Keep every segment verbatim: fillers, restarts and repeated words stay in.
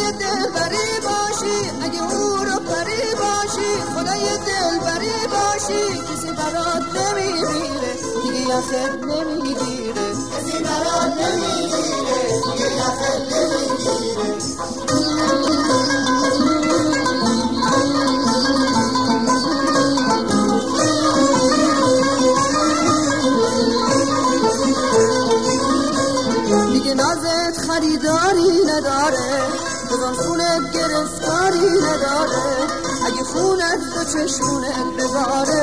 دلبری باشی، اگه او رو پری باشی، خدای دلبری باشی، کسی برات نمیمیره دیگه یخت نمیگیره، کسی برات نمیگیره دیگه یخت نمیگیره. دیگه نازت خریداری نداره، بزن خونت گرفتاری نداره، اگه خونت به چشمونت بباره،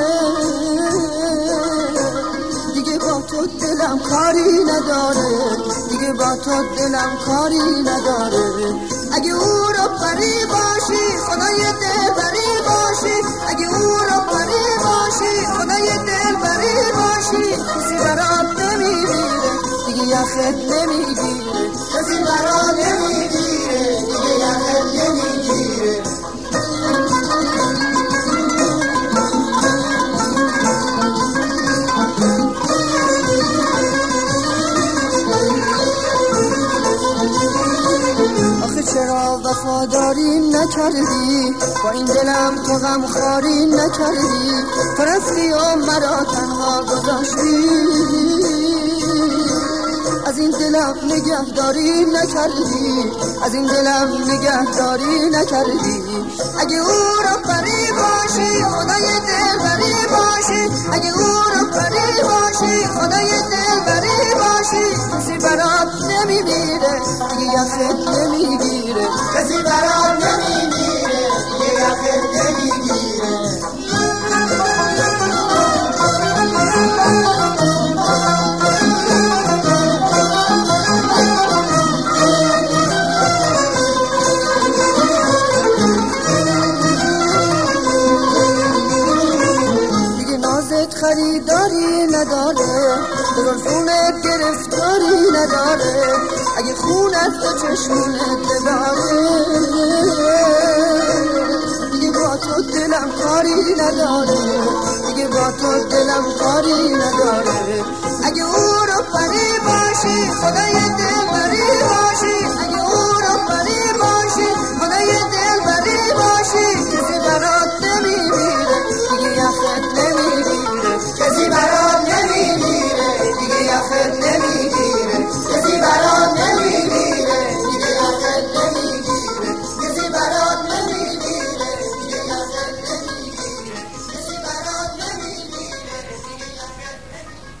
دیگه با تو دلم کاری نداره، دیگه با تو دلم کاری نداره. اگه او رو پری باشی، خدای دلبری باشی، اگه او رو پری باشی، خدای دلبری باشی، کسی برات نمیمیره دیگه یخت نمیگیره، کسی برات نمیگیره دیگه یخت نمیگیره. آخه چرا وفاداری نکردی، با این دلم تو غمخواری نکردی، تو رفتی و مرا تنها گذاشتی، از این دلم نگهداری نکردی، از این دلم نگهداری نکردی. اگه او رو پری باشی، خدای دلبری باشی، اگه او رو پری باشی، خدای دلبری باشی، کسی برات نمیمیره دیگه یخت نمیگیره، کسی برات نمیمیره دیگه یخت نمیگیره. خریداری نداره، بزن خونت گرفتاری نداره، اگه خونت به چشمونت بباره، دیگه با تو دلم کاری نداره، دیگه با تو دلم کاری نداره. اگه او رو پری باشی، خدای